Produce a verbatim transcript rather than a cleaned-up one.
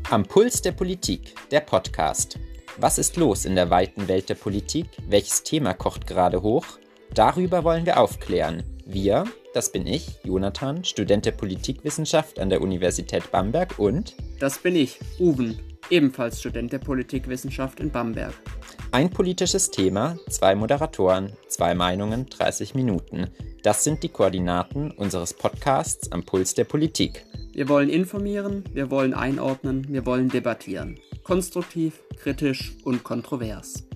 Am Puls der Politik, der Podcast. Was ist los in der weiten Welt der Politik? Welches Thema kocht gerade hoch? Darüber wollen wir aufklären. Wir, das bin ich, Jonathan, Student der Politikwissenschaft an der Universität Bamberg und... Das bin ich, Uwen, ebenfalls Student der Politikwissenschaft in Bamberg. Ein politisches Thema, zwei Moderatoren, zwei Meinungen, dreißig Minuten. Das sind die Koordinaten unseres Podcasts am Puls der Politik. Wir wollen informieren, wir wollen einordnen, wir wollen debattieren. Konstruktiv, kritisch und kontrovers.